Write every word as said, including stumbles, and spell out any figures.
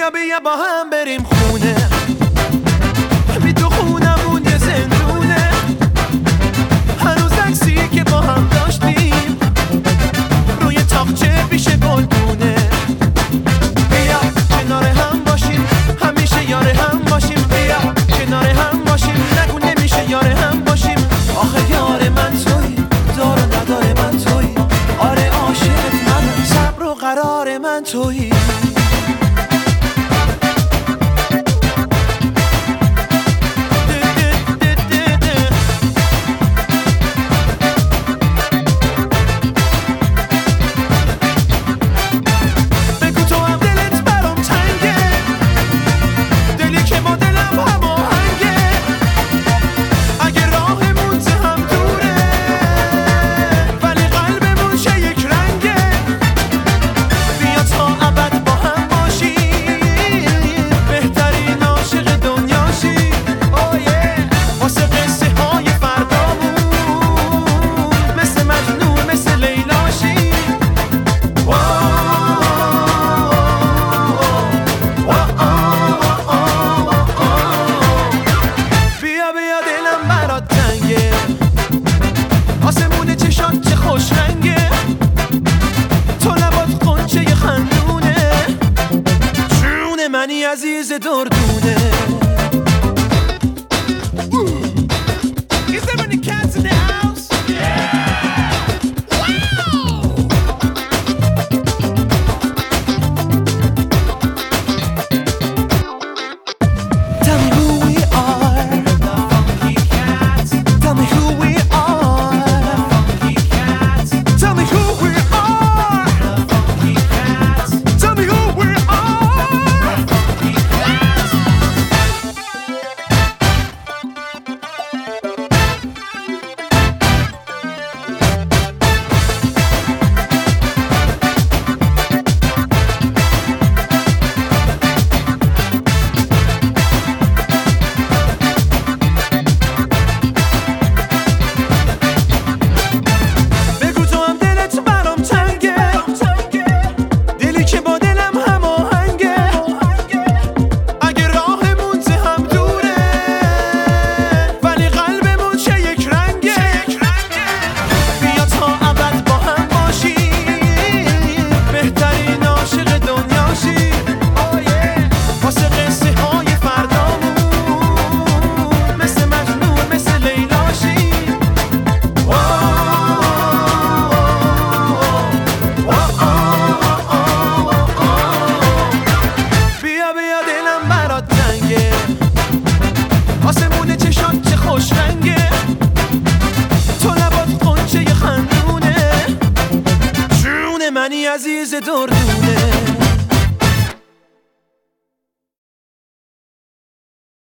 بیا بیا با هم بریم خونه، بی تو خونمون یه زندونه، هنوز عکسی که با هم داشتیم روی تاقچه پیش گلدونه. بیا کنار هم باشیم، همیشه یار هم باشیم، بیا کنار هم باشیم، نگو نمیشه یار هم باشیم. آخه یار من توی، دار و ندار من توی، آره عاشقت منم، صبر و قرار من توی. آسمون چشات چه خوش رنگه، تو لبات قنچه خندونه، جون منی عزیز دردونه. Is there any cats in the house? Yeah! Wow! Tell me who we are, the funky cats. Tell me who we are. آسمون چشات چه خوش رنگه، تو لبات قنچه خندونه، جون منی عزیز دردونه.